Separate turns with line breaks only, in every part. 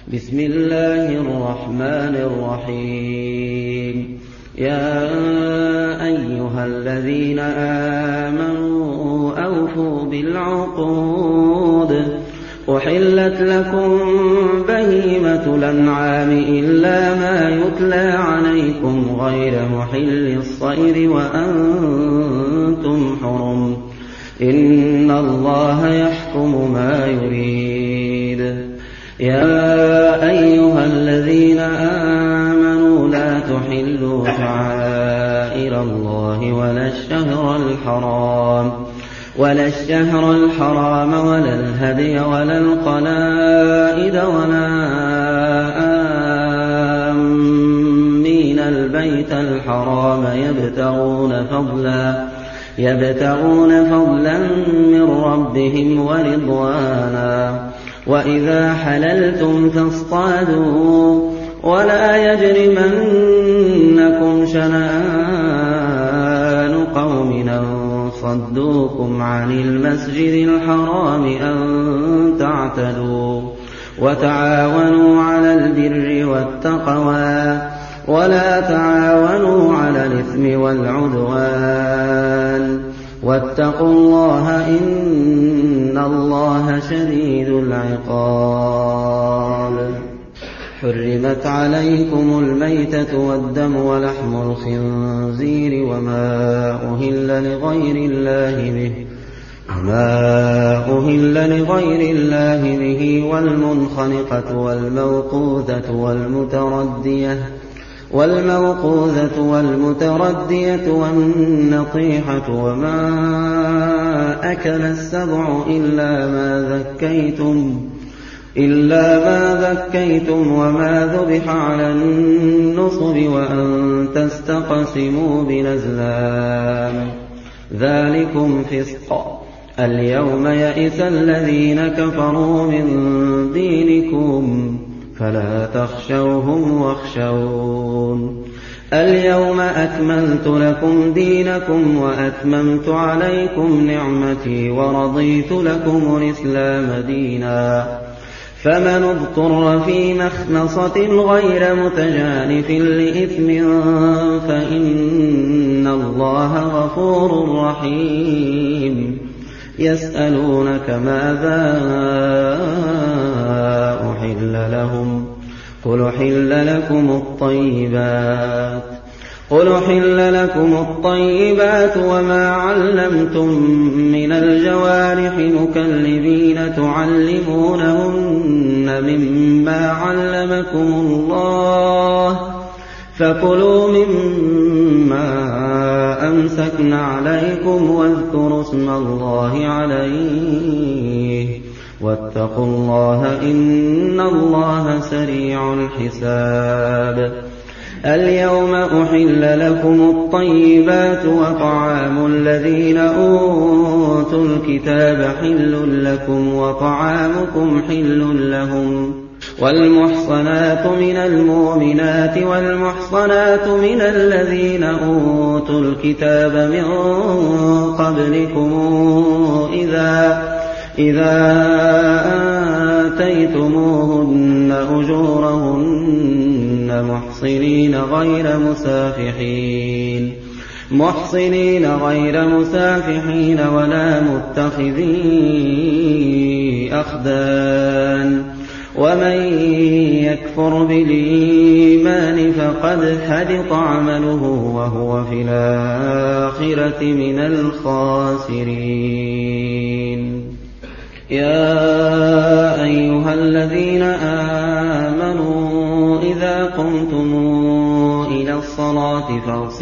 بسم الله الرحمن الرحيم. يا أيها الذين آمنوا أوفوا بالعقود. أحلت لكم بهيمة الأنعام إلا ما يتلى عليكم غير محل الصيد وأنتم حرم. إن الله يحكم ما يريد. يا أيها الذين آمنوا لا تحلوا شعائر الله ولا الشهر الحرام ولا الهدي ولا القلائد ولا آمين البيت الحرام يبتغون فضلا من ربهم ورضوانا. وإذا حللتم فاصطادوا ولا يجرمنكم شنآن قوم أن صدوكم عن المسجد الحرام أن تعتدوا. وتعاونوا على البر والتقوى ولا تعاونوا على الإثم والعدوان. واتقوا الله إن الله شديد العقاب. حرمت عليكم الميتة والدم ولحم الخنزير وما أهل لغير الله به والمنخنقة والموقوذة والنطيحة وما أكل السبع إلا ما ذكيتم وما ذبح على النصب وأن تستقسموا بالأزلام ذلكم فسق. اليوم يئس الذين كفروا من دينكم فلا تخشوهم واخشون. اليوم أكملت لكم دينكم وأتممت عليكم نعمتي ورضيت لكم الإسلام دينا. فمن اضطر في مخمصة غير متجانف لإثم فإن الله غفور رحيم. يسألونك ماذا أحل لهم قل أحل لكم الطيبات وما علمتم من الجوارح مكلبين تعلمونهن مما علمكم الله فكلوا مما أمسكن عليكم واذكروا اسم الله عليه واتقوا الله إن الله سريع الحساب. اليوم أحل لكم الطيبات وطعام الذين أوتوا الكتاب حل لكم وطعامكم حل لهم. والمحصنات من المؤمنات والمحصنات من الذين أوتوا الكتاب من قبلكم إذا آتيتموهن أجورهن محصنين غير مسافحين ولا متخذي أخدان. ومن يكفر بالإيمان فقد حبط عمله وهو في الآخرة من الخاسرين. يا أيها الذين آمنوا إذا قمتم إلى الصلاة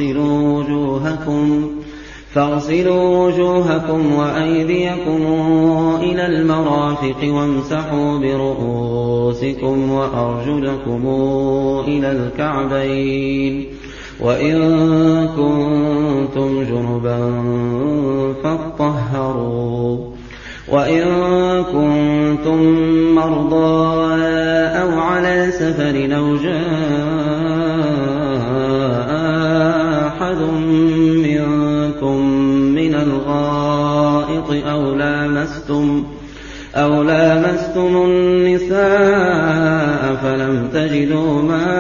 فاغسلوا وجوهكم وأيديكم إلى المرافق وامسحوا برؤوسكم وأرجلكم إلى الكعبين. وإن كنتم جنبا فاطهروا. وإن كنتم مرضى أو على سفر أو جاء أحد منكم من الغائط أو لامستم النساء فلم تجدوا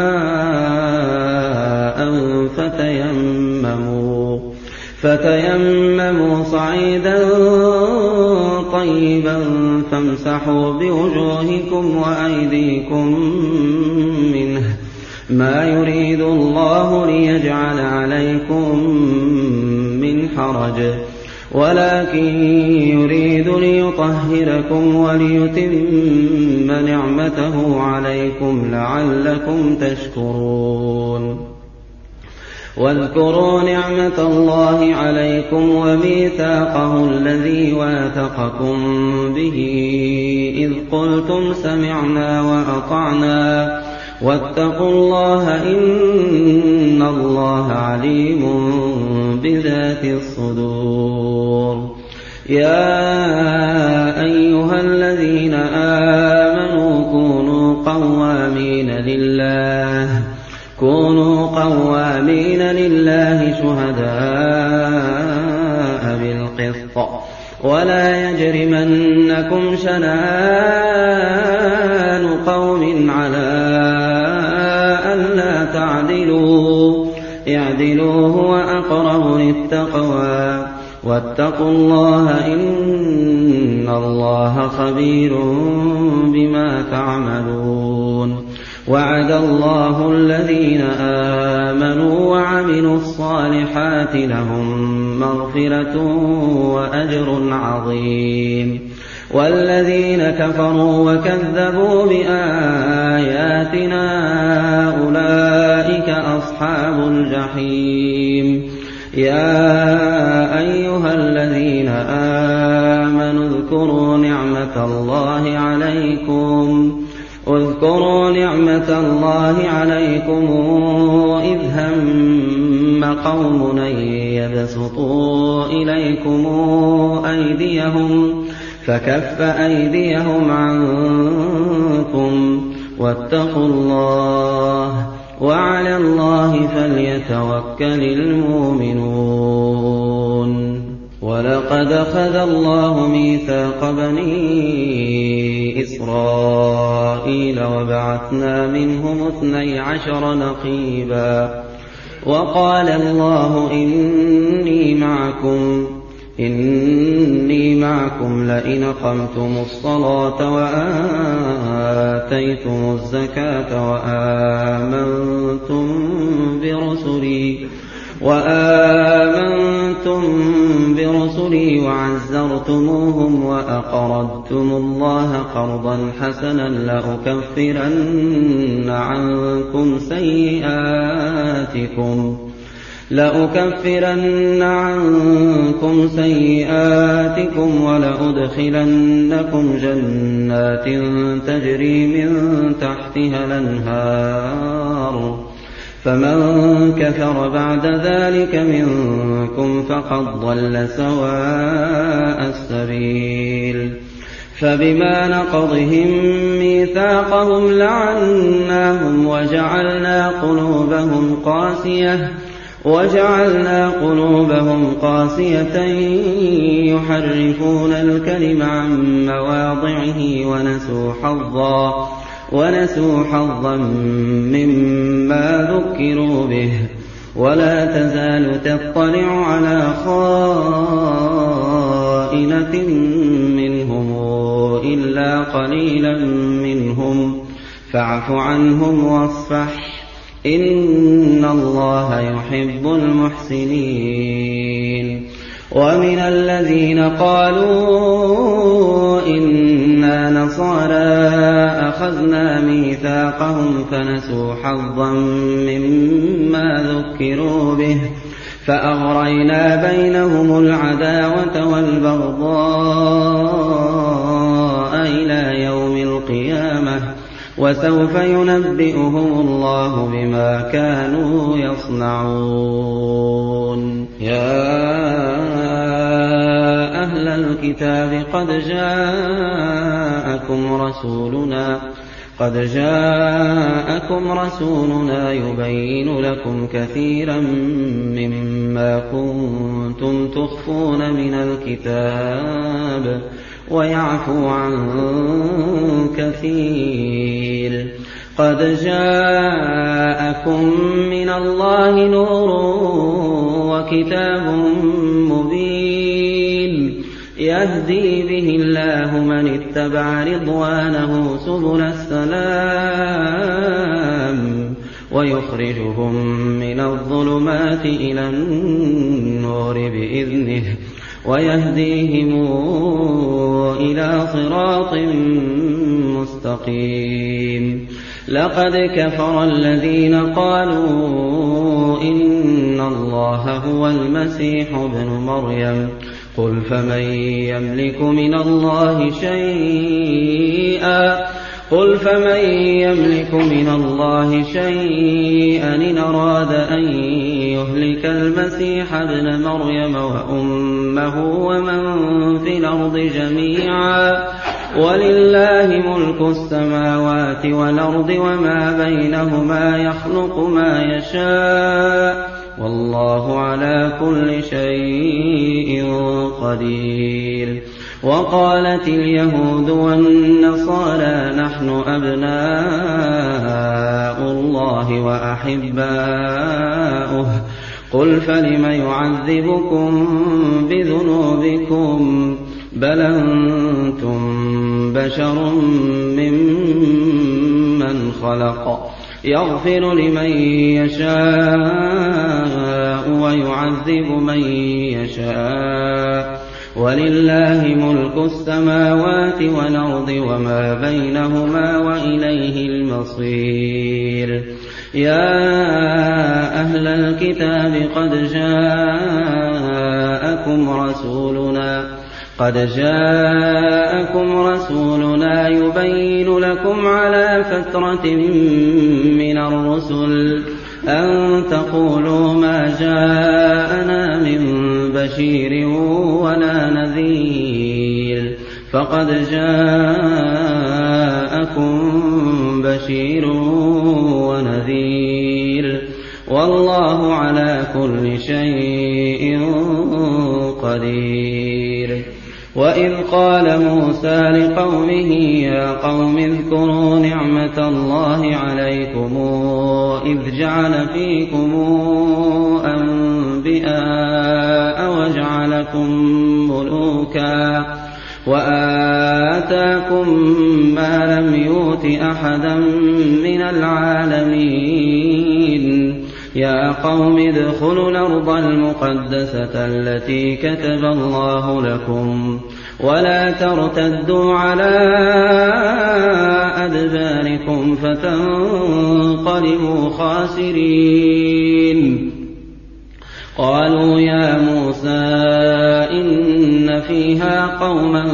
ماء فتيمموا صعيدا طيبا فامسحوا بوجوهكم وأيديكم منه ما يريد الله ليجعل عليكم من حرج ولكن يريد ليطهركم وليتم نعمته عليكم لعلكم تشكرون. واذكروا نعمة الله عليكم وميثاقه الذي واثقكم به إذ قلتم سمعنا وأطعنا واتقوا الله إن الله عليم بذات الصدور. يا أيها الذين آمنوا كونوا قوامين لله شهداء بالقسط ولا يجرمنكم شنآن قوم على ألا تعدلوا اعدلوا هو أقرب للتقوى واتقوا الله إن الله خبير بما تعملون. وعد الله الذين آمنوا وعملوا الصالحات لهم مغفرة وأجر عظيم. والذين كفروا وكذبوا بآياتنا أولئك أصحاب الجحيم. يا أيها الذين آمنوا اذكروا نعمة الله عليكم إذ هم قوم أن يبسطوا إليكم أيديهم فكف أيديهم عنكم واتقوا الله وعلى الله فليتوكل المؤمنون. ولقد أخذ الله ميثاق بني إسرائيل وبعثنا منهم 12 نقيبا وقال الله إني معكم لئن أقمتم الصلاة وآتيتم الزكاة وآمنتم برسلي وعزرتموهم وأقرضتم الله قرضا حسنا لأكفرن عنكم سيئاتكم ولأدخلنكم جنات تجري من تحتها الأنهار فمن كفر بعد ذلك منكم فقد ضل سواء السبيل. فبما نقضهم ميثاقهم لعناهم وجعلنا قلوبهم قاسية يحرفون الكلم عن مواضعه ونسوا حظا مما ذكروا به. ولا تزال تطلع على خائنة منهم إلا قليلا منهم فاعف عنهم واصفح إن الله يحب المحسنين. ومن الذين قالوا إنا نصارى أخذنا ميثاقهم فنسوا حظا مما ذكروا به فأغرينا بينهم العداوة والبغضاء إلى يوم القيامة وسوف ينبئهم الله بما كانوا يصنعون. يا أهل الكتاب قد جاءكم رسولنا يبين لكم كثيرا مما كنتم تخفون من الكتاب ويعفو عن كثير. قد جاءكم من الله نور وكتاب مبين يهدي به الله من اتبع رضوانه سبل السلام ويخرجهم من الظلمات إلى النور بإذنه ويهديهم إلى صراط مستقيم. لقد كفر الذين قالوا إن الله هو المسيح ابن مريم قل فمن يملك من الله شيئا إن أراد أن يهلك المسيح ابن مريم وأمه ومن في الأرض جميعا ولله ملك السماوات والأرض وما بينهما يخلق ما يشاء والله على كل شيء قدير. وقالت اليهود والنصارى نحن أبناء الله وأحباؤه قل فلم يعذبكم بذنوبكم بل أنتم بشر ممن خلق يغفر لمن يشاء ويعذب من يشاء ولله ملك السماوات والأرض وما بينهما وإليه المصير. يا أهل الكتاب قد جاءكم رسولنا يبين لكم على فترة من الرسل أن تقولوا ما جاءنا من بشير ولا نذير فقد جاءكم بشير ونذير والله على كل شيء قدير. وإذ قال موسى لقومه يا قوم اذكروا نعمة الله عليكم إذ جعل فيكم أنبياء وجعلكم ملوكا وآتاكم ما لم يؤت أحدا من العالمين. يا قوم ادخلوا الأرض المقدسة التي كتب الله لكم ولا ترتدوا على أدباركم فتنقلبوا خاسرين. قالوا يا موسى إن فيها قوما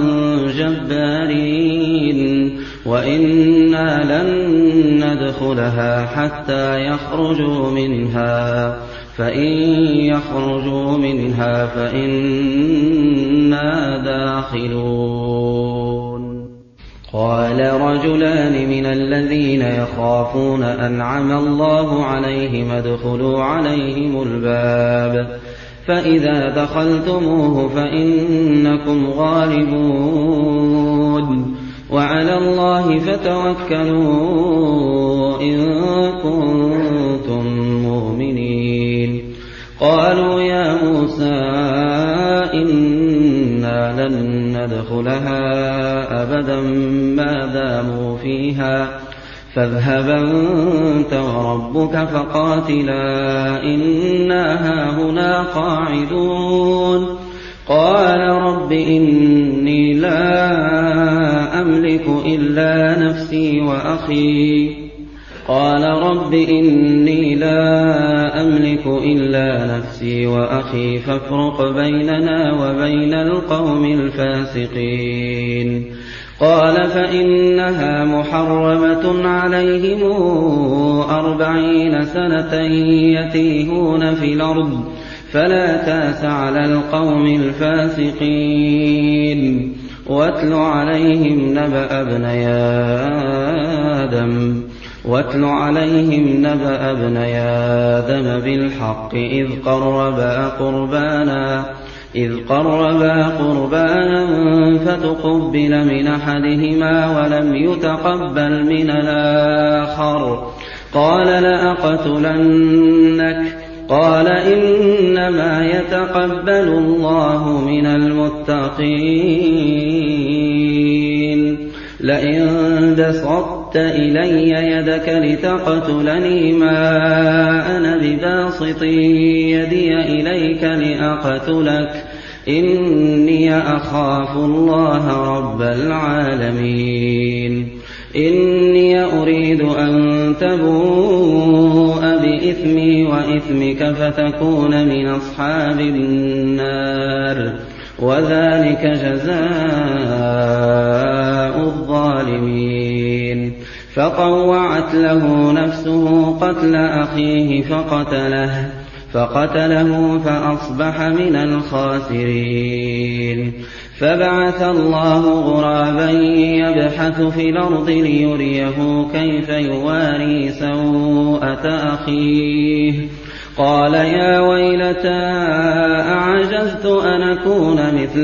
جبارين وإنا لن ندخلها حتى يخرجوا منها فإن يخرجوا منها فإنا داخلون. قال رجلان من الذين يخافون أنعم الله عليهم ادخلوا عليهم الباب فإذا دخلتموه فإنكم غالبون وعلى الله فتوكلوا إن كنتم مؤمنين. قالوا يا موسى إنا لن ندخلها أبدا ما داموا فيها فاذهب أنت وربك فقاتلا إنا هاهنا قاعدون. قال رب إني لا أملك إلا نفسي وأخي فافرق بيننا وبين القوم الفاسقين. قال فإنها محرمة عليهم 40 سنة يتيهون في الأرض فلا تأس على القوم الفاسقين. واتل عليهم نبأ ابني آدم بالحق إذ قربا إذ قربا قربانا فتقبل من أحدهما ولم يتقبل من الآخر قال لأقتلنك قال إنما يتقبل الله من المتقين لئن بسطت إلي يدك لتقتلني ما أنا بباسط يدي إليك لأقتلك إني أخاف الله رب العالمين إني أريد أن تبوء بإثمي وإثمك فتكون من أصحاب النار وذلك جزاء الظالمين فطوعت له نفسه قتل أخيه فقتله فأصبح من الخاسرين فبعث الله غرابا يبحث في الأرض ليريه كيف يواري سوءة أخيه قال يا ويلتى أعجزت أن أكون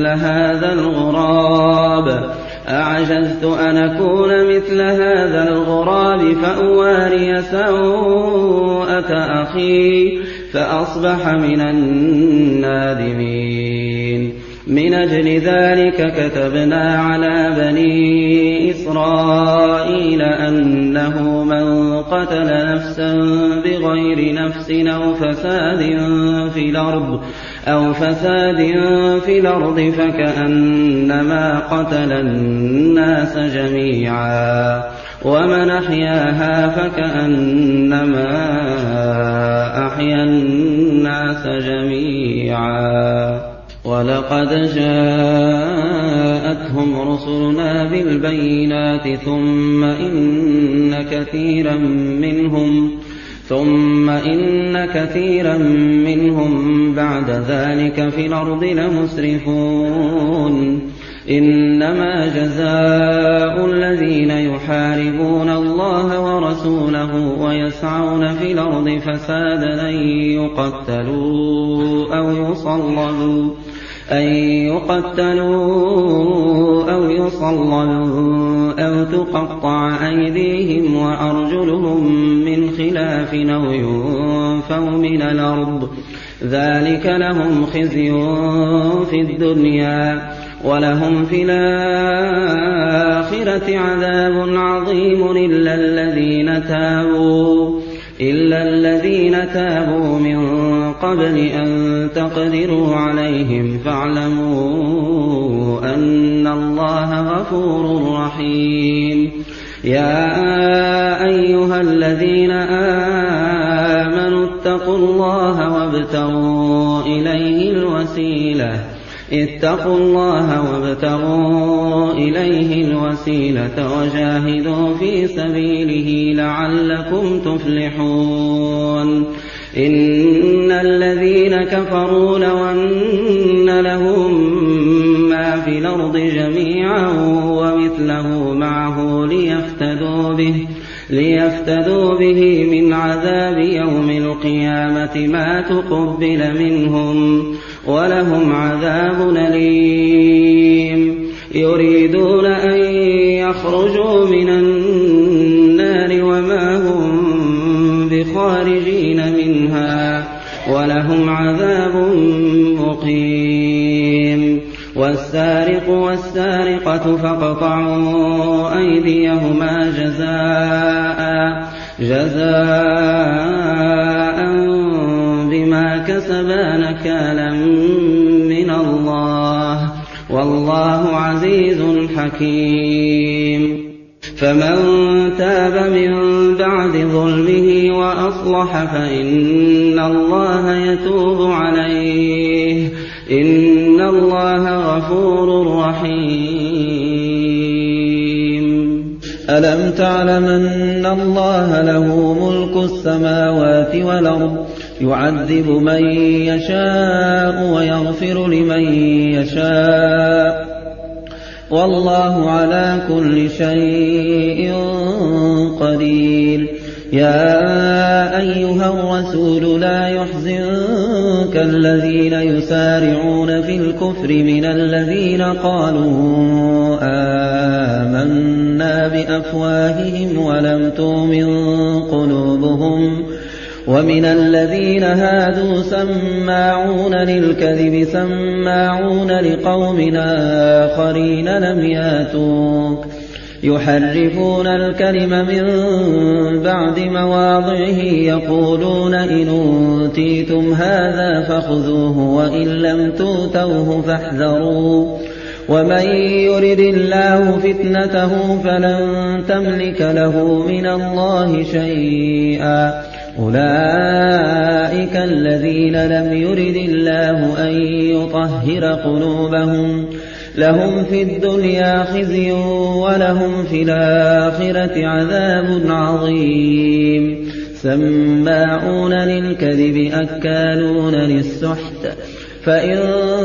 مثل هذا الغراب فأواري سوءة أخي فأصبح من النادمين من أجل ذلك كتبنا على بني إسرائيل أنه من قتل نفسا بغير نفس أو فساد في الأرض فكأنما قتل الناس جميعا ومن أحياها فكأنما أحيا الناس جميعا ولقد جاءتهم رسلنا بالبينات ثم إن كثيرا منهم بعد ذلك في الأرض لمسرفون إنما جزاء الذين يحاربون الله ورسوله ويسعون في الأرض فسادا أن يقتلوا أو يصلبوا أو تقطع أيديهم وأرجلهم من خلاف أو ينفوا من الأرض ذلك لهم خزي في الدنيا ولهم في الآخرة عذاب عظيم إلا الذين تابوا من قبل أن تقدروا عليهم فاعلموا أن الله غفور رحيم يا أيها الذين آمنوا اتقوا الله وابتغوا إليه الوسيلة وجاهدوا في سبيله لعلكم تفلحون إن الذين كفروا لو أن لهم ما في الأرض جميعا ومثله معه ليفتدوا به من عذاب يوم القيامة ما تقبل منهم ولهم عذاب أليم يريدون أن يخرجوا من النار وما هم بخارجين منها ولهم عذاب مقيم والسارق والسارقة فاقطعوا أيديهما جزاء بما كسبا نكالا من الله والله عزيز حكيم فمن تاب من بعد ظلمه وأصلح فإن الله يتوب عليه إن الله غفور رحيم
ألم تعلم أن الله له ملك السماوات والأرض يعذب من يشاء ويغفر لمن يشاء والله على كل شيء قدير يا أيها الرسول لا يحزنك الذين يسارعون في الكفر من الذين قالوا آمنا بأفواههم ولم تؤمن قلوبهم ومن الذين هادوا سماعون للكذب سماعون لقوم آخرين لم ياتوك يحرفون الكلم من بعد مواضعه يقولون إن أوتيتم هذا فخذوه وإن لم تؤتوه فاحذروا ومن يرد الله فتنته فلن تملك له من الله شيئا أولئك الذين لم يرد الله أن يطهر قلوبهم لهم في الدنيا خزي ولهم في الآخرة عذاب عظيم سماعون للكذب أكالون للسحت فإن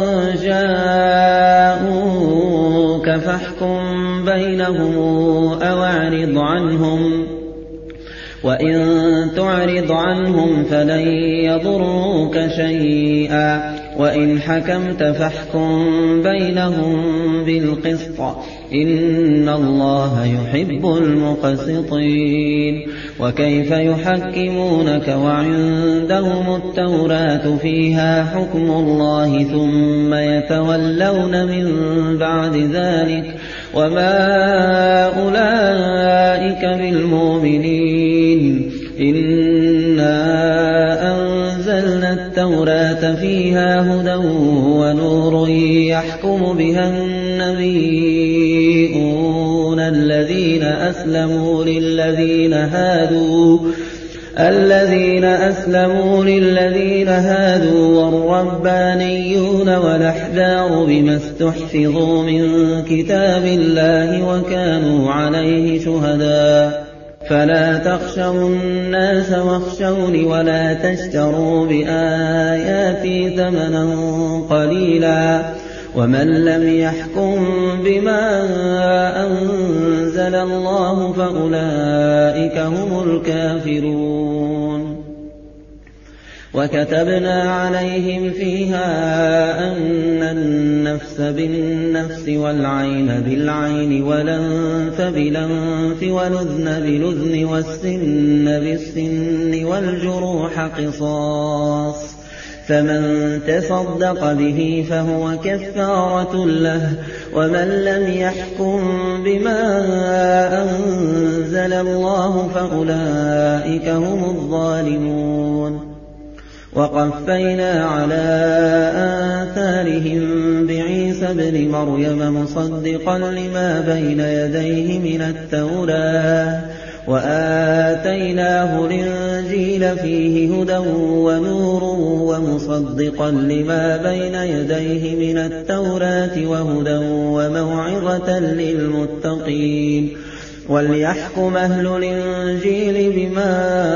جاءوك فاحكم بينهم أو أعرض عنهم وإن تعرض عنهم فلن يضروك شيئا وإن حكمت فاحكم بينهم بالقسط إن الله يحب المقسطين وكيف يحكمونك وعندهم التوراة فيها حكم الله ثم يتولون من بعد ذلك وما أولئك بالمؤمنين إنا أنزلنا التوراة فيها هدى ونور يحكم بها النبيون الذين أسلموا للذين هادوا والربانيون والأحبار بما استحفظوا من كتاب الله وكانوا عليه شهداء فلا تخشوا الناس واخشوني ولا تشتروا بآياتي ثمنا قليلا ومن لم يحكم بما أنزل الله فأولئك هم الكافرون وكتبنا عليهم فيها أن النفس بالنفس والعين بالعين والأنف بالأنف والأذن بالأذن والسن بالسن والجروح قصاص فمن تصدق به فهو كفارة له ومن لم يحكم بما أنزل الله فأولئك هم الظالمون وقفينا على آثارهم بعيسى ابن مريم مصدقا لما بين يديه من التوراة وآتيناه الإنجيل فيه هدى ونور ومصدقا لما بين يديه من التوراة وهدى وموعظة للمتقين وليحكم أهل الإنجيل بما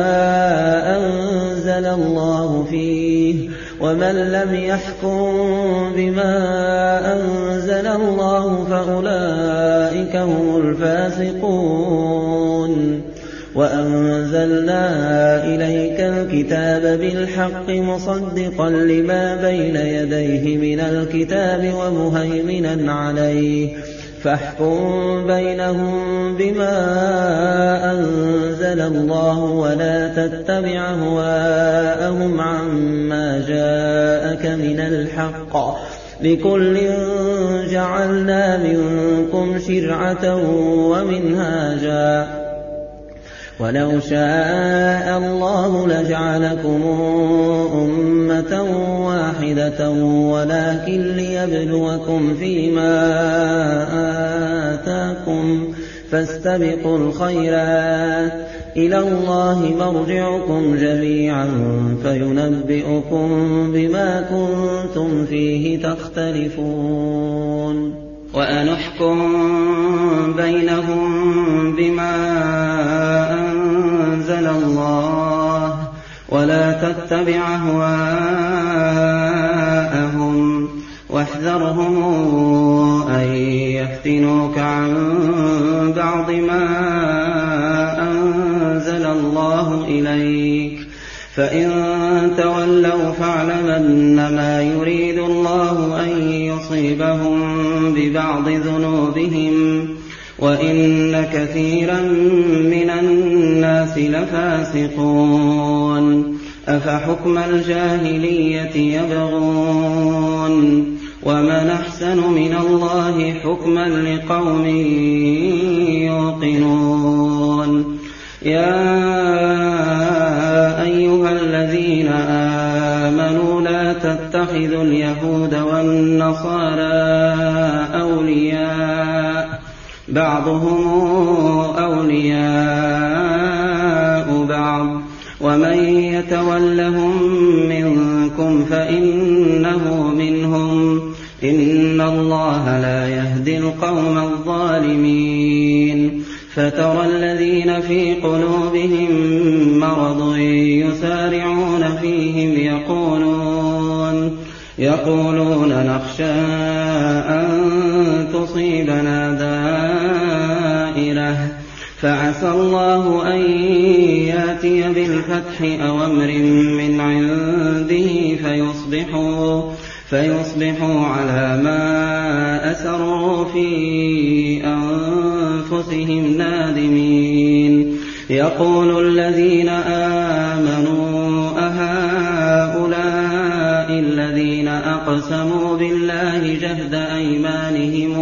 أنزل الله فيه ومن لم يحكم بما أنزل الله فأولئك هم الفاسقون وأنزلنا إليك الكتاب بالحق مصدقا لما بين يديه من الكتاب ومهيمنا عليه فاحكم بينهم بما أنزل الله ولا تتبع أهواءهم عما جاءك من الحق لكل جعلنا منكم شرعة ومنهاجا ولو شاء الله لجعلكم أمة واحدة ولكن ليبلوكم فيما آتاكم فاستبقوا الخيرات إلى الله مرجعكم جميعا فينبئكم بما كنتم فيه تختلفون وأنحكم بينهم بما أنزل الله ولا تتبع أهواءهم واحذرهم أن يفتنوك عن بعض ما أنزل الله إليك فإن تولوا فاعلم أنما يريد الله أن يصيبهم ببعض ذنوبهم وإن كثيرا من الناس لفاسقون أفحكم الجاهلية يبغون ومن أحسن من الله حكما لقوم يوقنون يا أيها الذين آمنوا لا تتخذوا اليهود والنصارى أولياء بعضهم أولياء بعض ومن يتولهم منكم فإنه منهم إن الله لا يهدي القوم الظالمين فترى الذين في قلوبهم مرض يسارعون فيهم يقولون نخشى أن تصيبنا دائرة فعسى الله أن يأتي بالفتح أو أمر من عنده فيصبحوا على ما أسروا في أنفسهم نادمين يقول الذين آمنوا أهؤلاء الذين أقسموا بالله جهد أيمانهم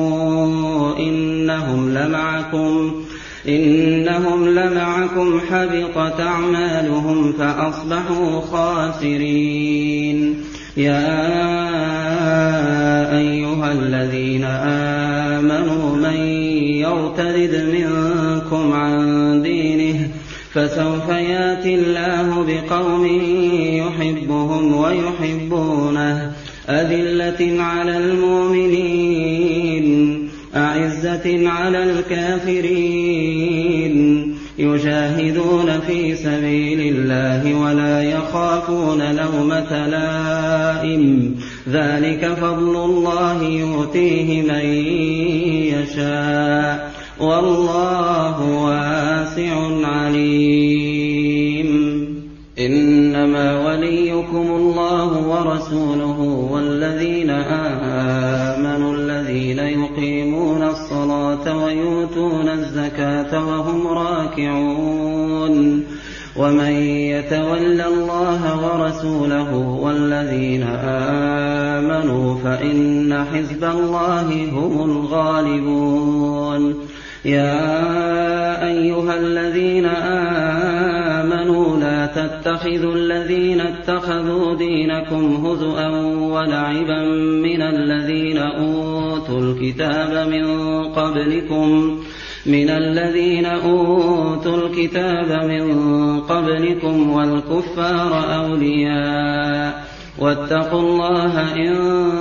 إنهم لمعكم حبطت أعمالهم فأصبحوا خاسرين يا أيها الذين آمنوا من يرتد منكم عن دينه فسوف يأتي الله بقوم يحبهم ويحبونه أذلة على المؤمنين أعزة على الكافرين يجاهدون في سبيل الله ولا يخافون لومة لائم ذلك فضل الله يؤتيه من يشاء والله واسع عليم إنما وليكم الله ورسوله والذين آمنوا الذين يقيمون الصلاة ويؤتون الزكاة وهم راكعون ومن يتول الله ورسوله والذين آمنوا فإن حزب الله هم الغالبون يا أيها الذين آمنوا لا تتخذوا الذين اتخذوا دينكم هزؤا ولعبا من الذين أوتوا الكتاب من قبلكم والكفار أولياء واتقوا الله إن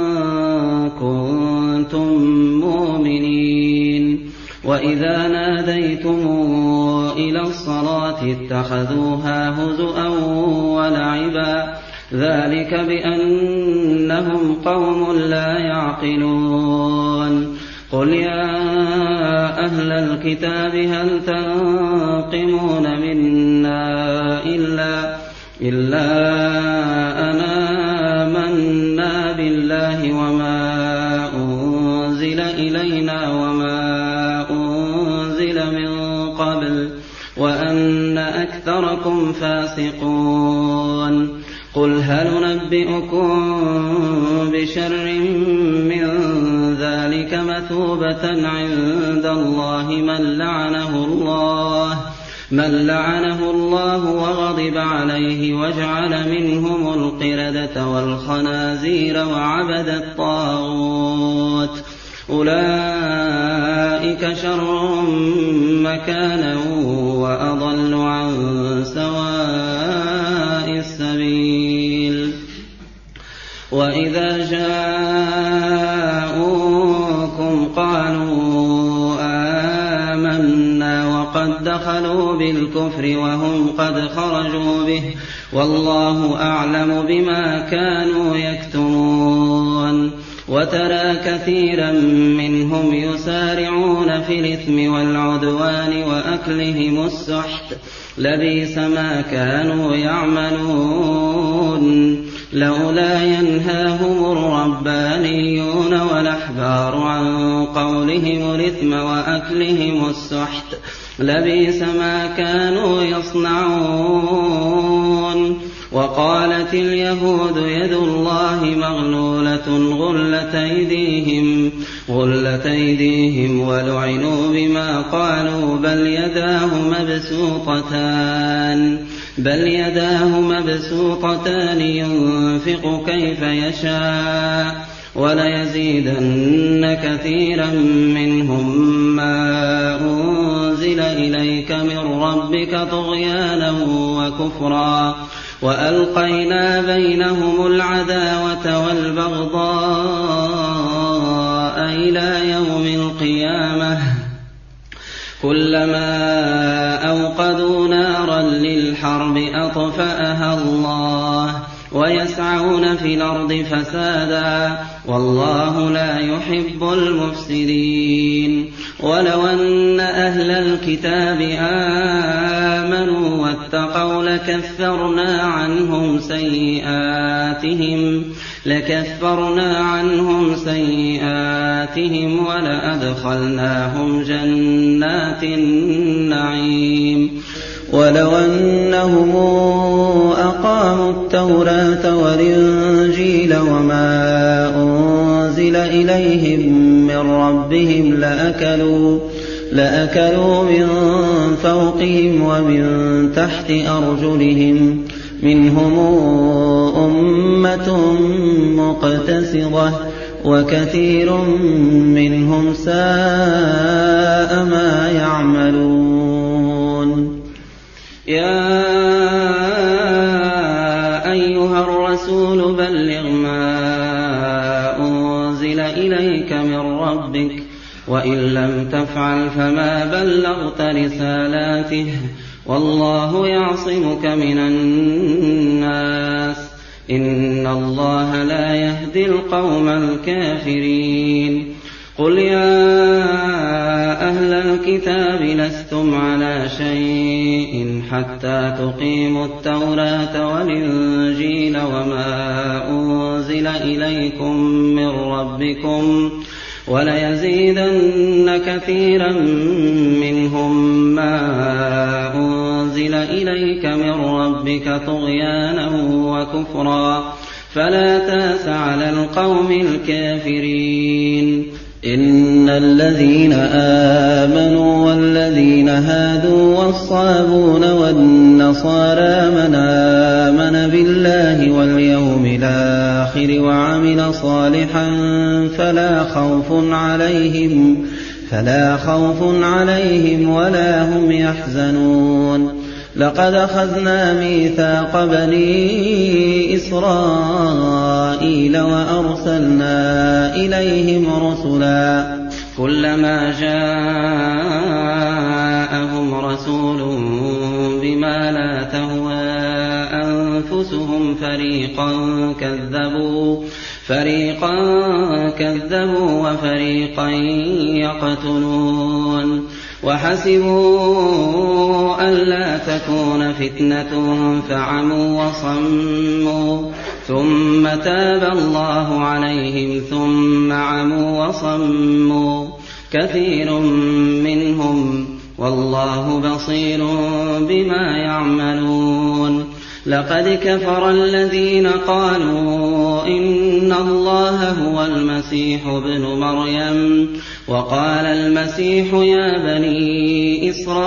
كنتم مؤمنين وإذا ناديتم إلى الصلاة اتخذوها هزؤا ولعبا ذلك بأنهم قوم لا يعقلون قل يا أهل الكتاب هل تنقمون منا إلا أن آمنا بالله وما أنزل إلينا وما أنزل من قبل وأن أكثركم فاسقون قل هل ننبئكم بشر من ذلك مثوبة عند الله من لعنه الله وغضب عليه وجعل منهم القردة والخنازير وعبد الطاغوت أولئك شر مكانا وأضل عن سواء السبيل وإذا جاءوكم قالوا آمنا وقد دخلوا بالكفر وهم قد خرجوا به والله أعلم بما كانوا يكتمون وترى كثيرا منهم يسارعون في الإثم والعدوان وأكلهم السحت لبئس ما كانوا يعملون لولا ينهاهم الربانيون والأحبار عن قولهم الإثم وأكلهم السحت لبئس ما كانوا يصنعون وقالت اليهود يد الله مغلولة غلت أيديهم ولعنوا بما قالوا بل يداه مبسوطتان ينفق كيف يشاء وليزيدن كثيرا منهم ما أنزل إليك من ربك طغيانا وكفرا وألقينا بينهم العداوة والبغضاء إلى يوم القيامة كلما أوقدوا نارا للحرب أطفأها الله ويسعون في الأرض فسادا والله لا يحب المفسدين ولو أن أهل الكتاب آمنوا واتقوا لكفرنا عنهم سيئاتهم ولأدخلناهم جنات النعيم ولو أنهم أقاموا التوراة والإنجيل وما أنزل إليهم من ربهم لأكلوا من فوقهم ومن تحت أرجلهم منهم أمة مقتصدة وكثير منهم ساء ما يعملون يا أيها الرسول بلغ ما أنزل إليك من ربك وإن لم تفعل فما بلغت رسالاته والله يعصمك من الناس إن الله لا يهدي القوم الكافرين قل يا أهل الكتاب لستم على شيء حتى تقيموا التوراة والإنجيل وما أنزل إليكم من ربكم وليزيدن كثيرا منهم ما أنزل إليك من ربك طغيانا وكفرا فلا تأس على القوم الكافرين إن الذين آمنوا والذين هادوا والصابون والنصارى من آمن بالله واليوم الآخر وعمل صالحا فلا خوف عليهم ولا هم يحزنون لقد أخذنا ميثاق بني إسرائيل وأرسلنا إليهم رسلا كلما جاءهم رسول بما لا تهوى أنفسهم فريقا كذبوا وفريقا يقتلون وحسبوا ألا تكون فتنة فعموا وصموا ثم تاب الله عليهم ثم عموا وصموا كثير منهم والله بصير بما يعملون لقد كفر الذين قالوا إن الله هو المسيح ابن مريم وقال المسيح يا بني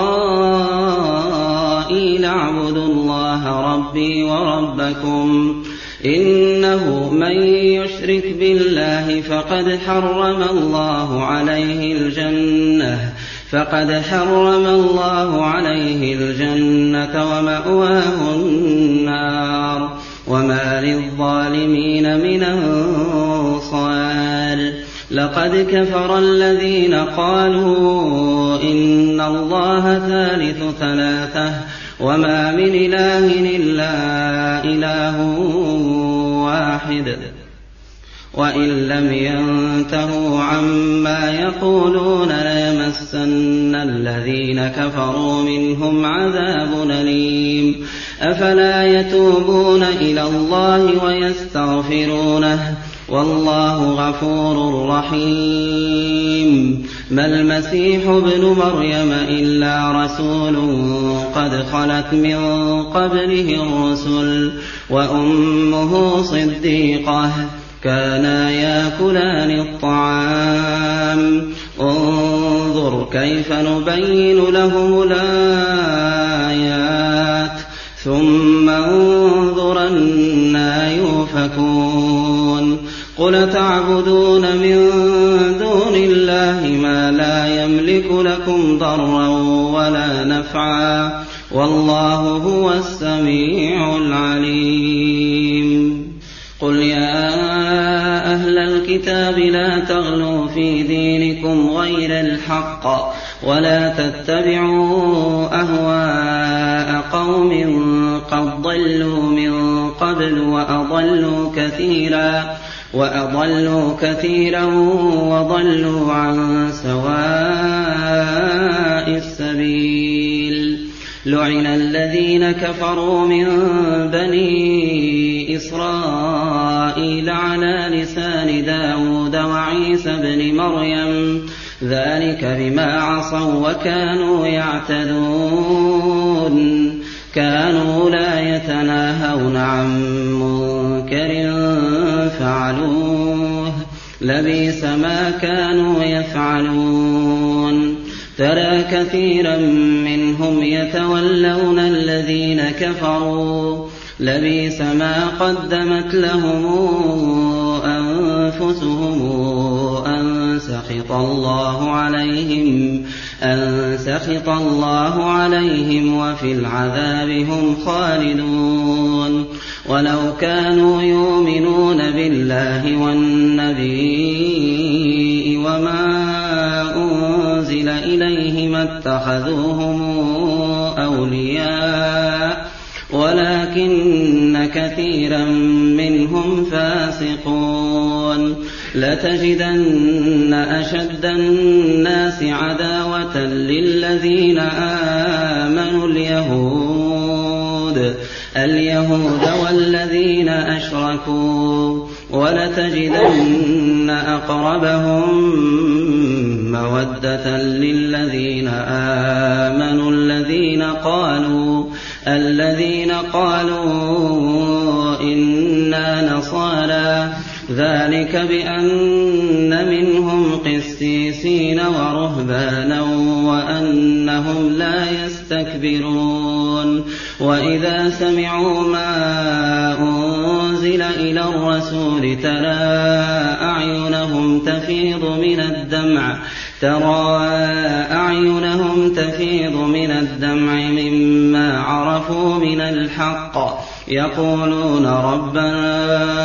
إسرائيل اعبدوا الله ربي وربكم إنه من يشرك بالله فقد حرم الله عليه الجنة ومأواه النار وما للظالمين من أنصار لقد كفر الذين قالوا إن الله ثالث ثلاثة وما من إله إلا إله واحد وإن لم ينتهوا عما يقولون ليمسن الذين كفروا منهم عذاب أليم أفلا يتوبون إلى الله ويستغفرونه والله غفور رحيم ما المسيح ابن مريم إلا رسول قد خلت من قبله الرسل وأمه صديقة كانا ياكلان الطعام انظر كيف نبين لهم الآيات ثم انظر أنى يؤفكون قل تعبدون من دون الله ما لا يملك لكم ضرا ولا نفعا والله هو السميع العليم قل يا أهل الكتاب لا تغلوا في دينكم غير الحق ولا تتبعوا أهواء قوم قد ضلوا من قبل وأضلوا كثيرا وضلوا عن سواء السبيل لعن الذين كفروا من بني إسرائيل على لسان داود وعيسى بن مريم ذلك بما عصوا وكانوا يعتدون كانوا لا يتناهون عن منكر فعلوه لبئس ما كانوا يفعلون ترى كثيرا منهم يتولون الذين كفروا لبئس ما قدمت لهم أنفسهم أن سخط الله عليهم وفي العذاب هم خالدون ولو كانوا يؤمنون بالله والنبي وما أنزل إليه ما اتخذوهم أولياء ولكن كثيرا منهم فاسقون لتجدن أشد الناس عداوة للذين آمنوا اليهود والذين أشركوا ولتجدن أقربهم مودة للذين آمنوا الذين قالوا إنا نصارى ذلك بأن منهم قسيسين ورهبانا وأنهم لا يستكبرون وإذا سمعوا ما أنزل إلى الرسول ترى أعينهم تفيض من الدمع مما عرفوا من الحق يقولون ربنا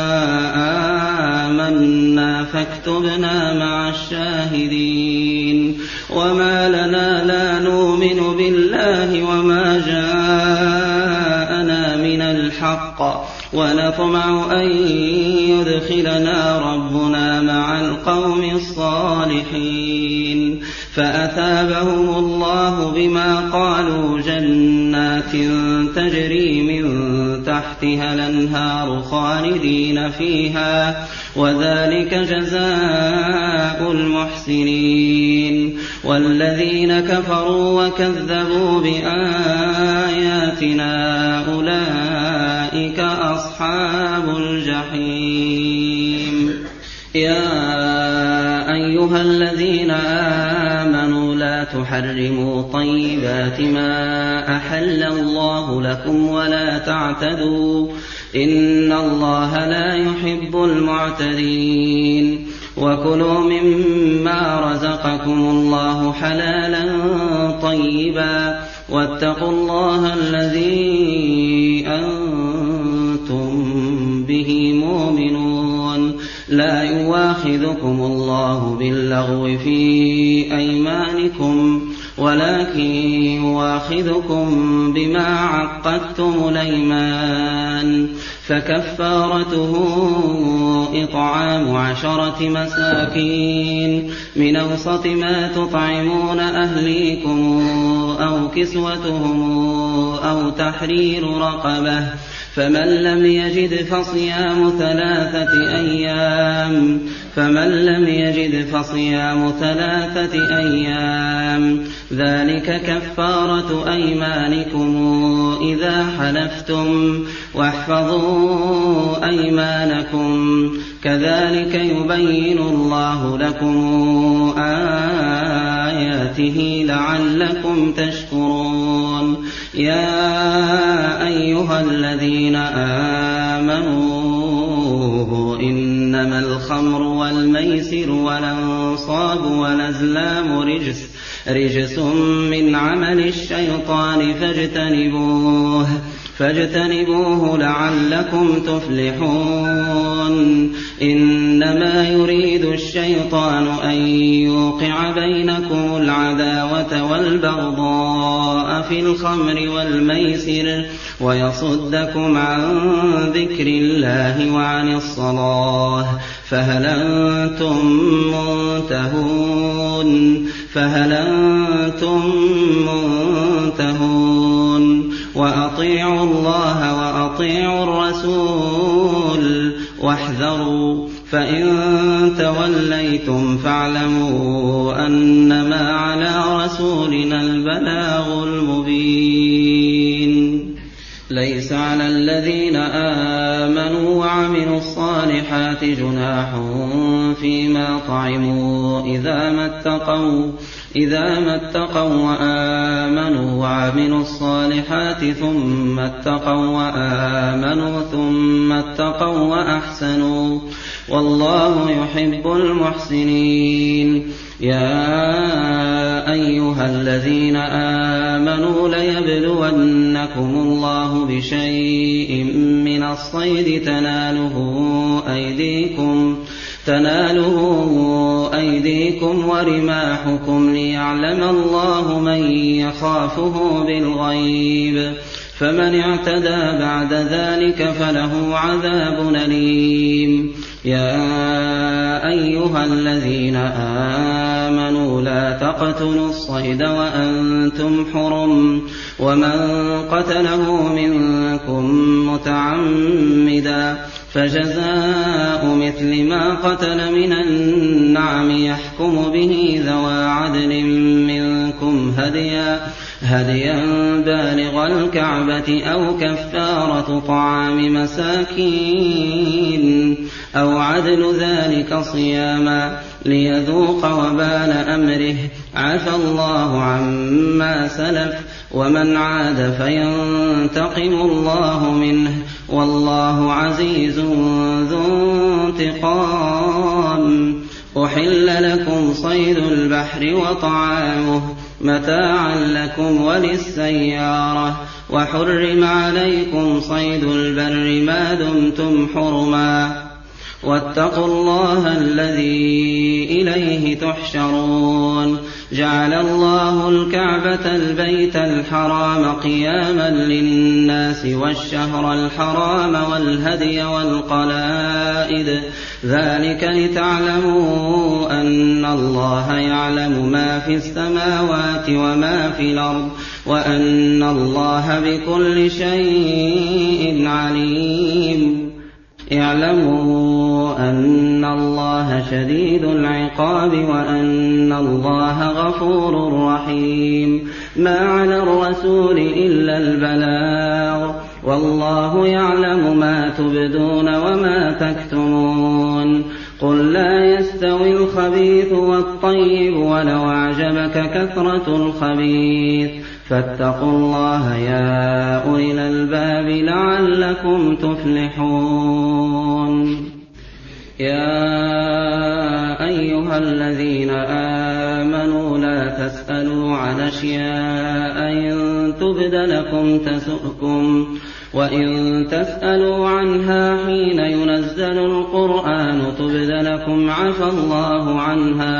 آمنا فاكتبنا مع الشاهدين وما لنا لا نؤمن بالله وما جاءنا من الحق ونطمع أن يدخلنا ربنا مع القوم الصالحين فأثابهم الله بما قالوا جنات تجري من تحتها الأنهار خالدين فيها وذلك جزاء المحسنين والذين كفروا وكذبوا بآياتنا أولئك أصحاب الجحيم يا أيها الذين آمنوا لا تحرموا طيبات ما أحل الله لكم ولا تعتدوا إن الله لا يحب المعتدين وكلوا مما رزقكم الله حلالا طيبا واتقوا الله الذي أنتم به مؤمنون لا يؤاخذكم الله باللغو في أيمانكم ولكن يؤاخذكم بما عقدتم الأيمان، فكفارته إطعام 10 مساكين من أوسط ما تطعمون أهليكم أو كسوتهم أو تحرير رقبة، فمن لم يجد فصيام 3 أيام ذلك كفارة أيمانكم إذا حلفتم، واحفظوا أيمانكم، كذلك يبين الله لكم آياته لعلكم تشكرون. يا أيها الذين آمنوا إنما الخمر والميسر والأنصاب والأزلام رجس من عمل الشيطان فاجتنبوه لعلكم تفلحون. إنما يريد الشيطان أن يوقع بينكم العداوة والبغضاء في الخمر والميسر ويصدكم عن ذكر الله وعن الصلاة، فهل أنتم منتهون؟ وأطيعوا الله وأطيعوا الرسول واحذروا، فإن توليتم فاعلموا أنما على رسولنا البلاغ المبين. ليس على الذين آمنوا وعملوا الصالحات جناح فيما طعموا إذا ما اتقوا وآمنوا وعملوا الصالحات ثم اتقوا وآمنوا ثم اتقوا وأحسنوا، والله يحب المحسنين. يا أيها الذين آمنوا ليبلونكم الله بشيء من الصيد تناله أيديكم ورماحكم ليعلم الله من يخافه بالغيب، فمن اعتدى بعد ذلك فله عذاب أليم. يا أيها الذين آمنوا لا تقتلوا الصيد وأنتم حرم، ومن قتله منكم متعمدا فجزاء مثل ما قتل من النعم يحكم به ذوى عدل منكم هديا بالغ الكعبة أو كفارة طعام مساكين أو عدل ذلك صياما ليذوق وبال أمره، عفى الله عما سلف، ومن عاد فينتقم الله منه، والله عزيز ذو انتقام. أحل لكم صيد البحر وطعامه متاعا لكم وللسيارة، وحرم عليكم صيد البر ما دمتم حرما، واتقوا الله الذي إليه تحشرون. جعل الله الكعبة البيت الحرام قياما للناس والشهر الحرام والهدي والقلائد، ذلك لتعلموا أن الله يعلم ما في السماوات وما في الأرض، وأن الله بكل شيء عليم. اعلموا أن الله شديد العقاب وأن الله غفور رحيم. ما على الرسول إلا البلاغ، والله يعلم ما تبدون وما تكتمون. قل لا يستوي الخبيث والطيب ولو أعجبك كثرة الخبيث، فاتقوا الله يا أولي الألباب لعلكم تفلحون. يا أيها الذين آمنوا لا تسألوا عن أشياء إن تبد لكم تسؤكم، وإن تسألوا عنها حين ينزل القرآن تبد لكم عفى الله عنها،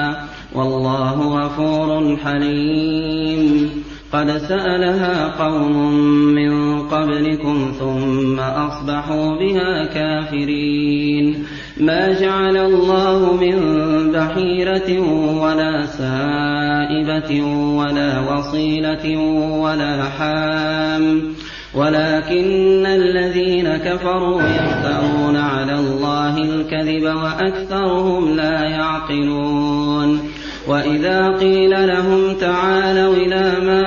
والله غفور حليم قد سألها قوم من قبلكم ثم أصبحوا بها كافرين ما جعل الله من بحيرة ولا سائبة ولا وصيلة ولا حام ولكن الذين كفروا يفترون على الله الكذب وأكثرهم لا يعقلون وإذا قيل لهم تعالوا إلى ما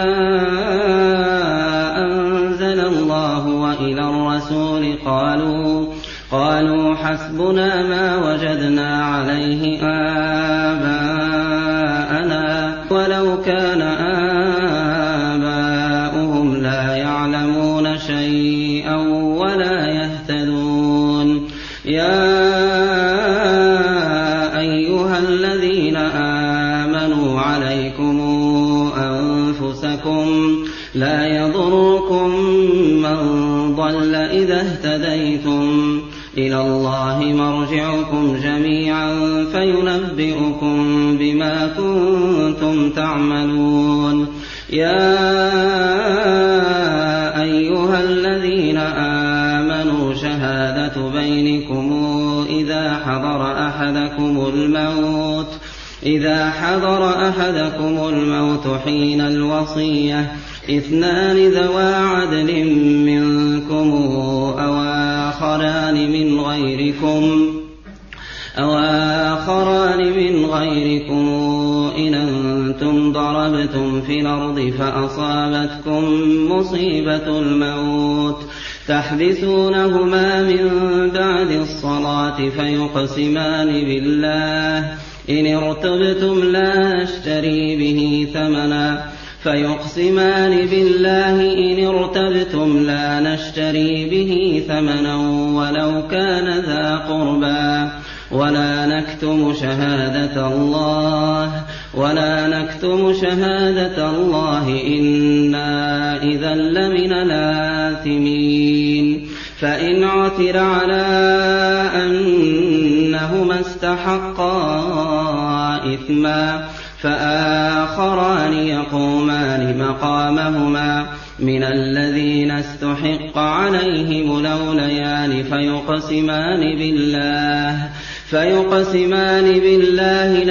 أنزل الله وإلى الرسول قالوا حسبنا ما وجدنا عليه آباءنا ولو كان آباؤهم لا يعلمون شيئا ولا يهتدون يا أيها الذين آمنوا عليكم أنفسكم لا يضركم من ضل إذا اهتديتم إلى الله مرجعكم جميعا فينبئكم بما كنتم تعملون يا أيها الذين آمنوا شهادة بينكم إذا حضر أحدكم الموت حين الوصية 2 ذوى عدل منكم أو آخران من غيركم إن أنتم ضربتم في الأرض فأصابتكم مصيبة الموت تحبسونهما من بعد الصلاة فيقسمان بالله إن ارتبتم لا نشتري به ثمنا ولو كان ذا قربى ولا نكتم شهادة الله إنا إذا لمن الآثمين فإن عثر على أنهما استحقا إثما فآخران يقومان مقامهما من الذين استحق عليهم الأوليان فيقسمان بالله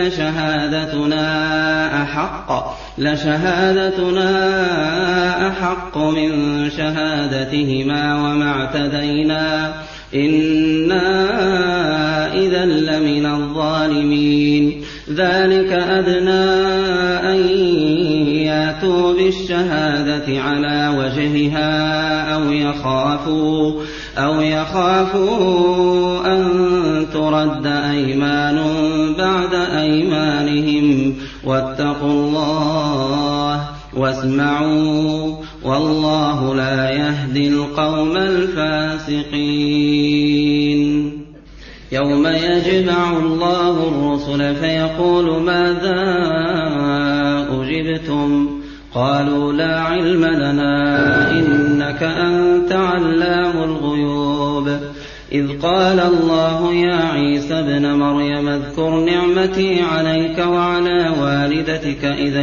لشهادتنا أحق من شهادتهما وما اعتدينا إنا إذا لمن الظالمين ذلك أدنى أن ياتوا بالشهادة على وجهها أو يخافوا أن ترد أيمان بعد أيمانهم واتقوا الله واسمعوا والله لا يهدي القوم الفاسقين يوم يجمع الله الرسل فيقول ماذا أجبتم قالوا لا علم لنا إنك أنت علام الغيوب إذ قال الله يا عيسى ابن مريم اذكر نعمتي عليك وعلى والدتك إذ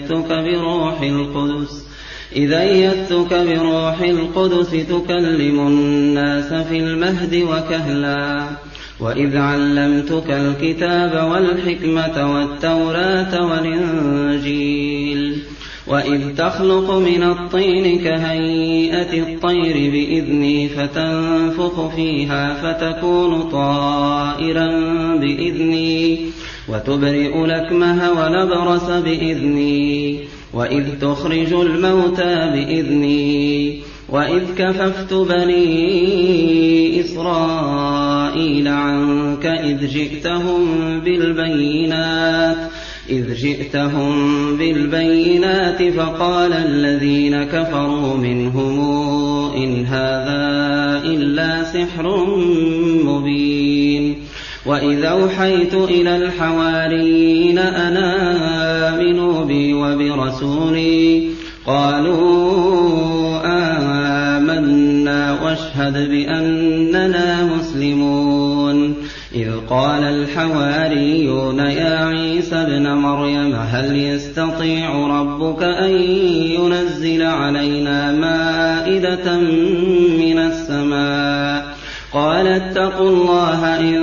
أيدتك بروح القدس تكلم الناس في المهد وكهلا وإذ علمتك الكتاب والحكمة والتوراة والإنجيل وإذ تخلق من الطين كهيئة الطير بإذني فتنفخ فيها فتكون طائرا بإذني وتبرئ الأكمه والأبرص بإذني وإذ تخرج الموتى بإذني وإذ كففت بني إسرائيل عنك إذ جئتهم بالبينات فقال الذين كفروا منهم إن هذا إلا سحر مبين وإذ أوحيت إلى الحواريين أن آمنوا بي وبرسولي قالوا آمنا واشهد بأننا مسلمون إذ قال الحواريون يا عيسى ابن مريم هل يستطيع ربك أن ينزل علينا مائدة من السماء قال اتقوا الله إن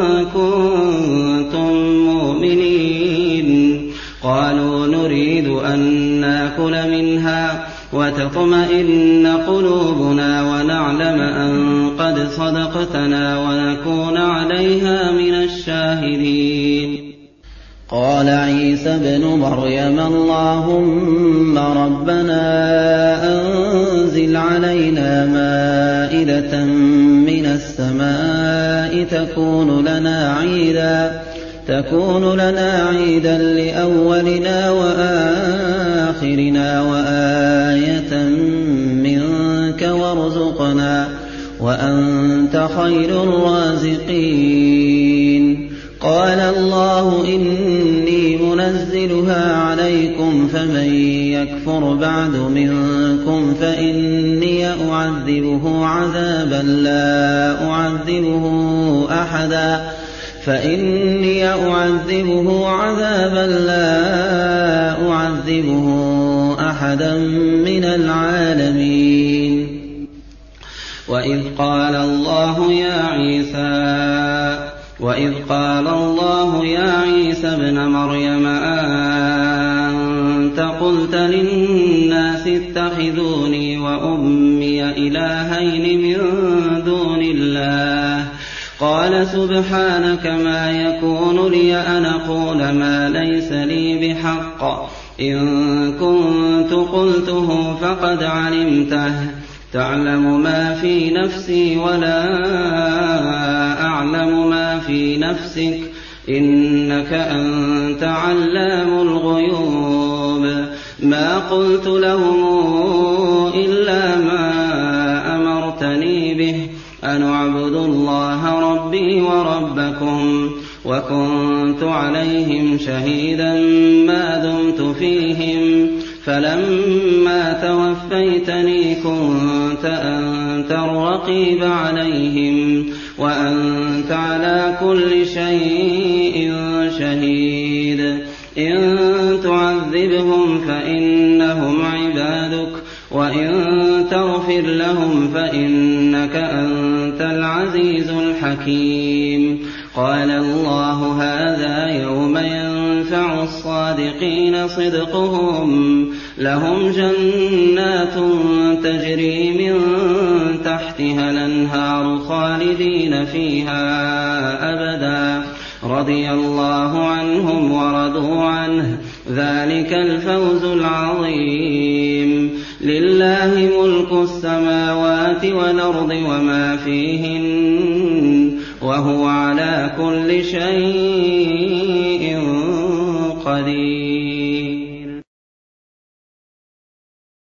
كنتم مؤمنين قالوا نريد أن نأكل منها وتطمئن قلوبنا ونعلم أن قد صدقتنا ونكون عليها من الشاهدين.
قال عيسى ابن مريم اللهم ربنا أنزل علينا مائدة من السماء تكون لنا عيدا لأولنا وآخرنا وآية منك وارزقنا وأنت خير الرازقين. قال الله إني منزلها عليكم فمن يكفر بعد منكم فإني أعذبه عذابا لا أعذبه أحدا من العالمين. وإذ قال الله يا عيسى ابن مريم أنت قلت للناس اتخذوني وأمي إلهين من دون الله قال سبحانك ما يكون لي أن أقول ما ليس لي بحق إن كنت قلته فقد علمته تعلم ما في نفسي ولا أعلم ما في نفسك إنك أنت علام الغيوب. ما قلت لهم إلا ما أمرتني به أن اعبدوا الله ربي وربكم وكنت عليهم شهيدا ما دمت فيهم فلما توفيتني كنت أنت الرقيب عليهم وأنت على كل شيء شهيد. إن تعذبهم فإنهم عبادك وإن تغفر لهم فإنك أنت العزيز الحكيم. قال الله هذا يوم ينفع الصادقين صدقهم لهم جنات تجري من تحتها الأنهار خالدين فيها أبدا رضي الله عنهم ورضوا عنه ذلك الفوز العظيم. لله ملك السماوات والأرض وما فيهن وهو على كل شيء قدير.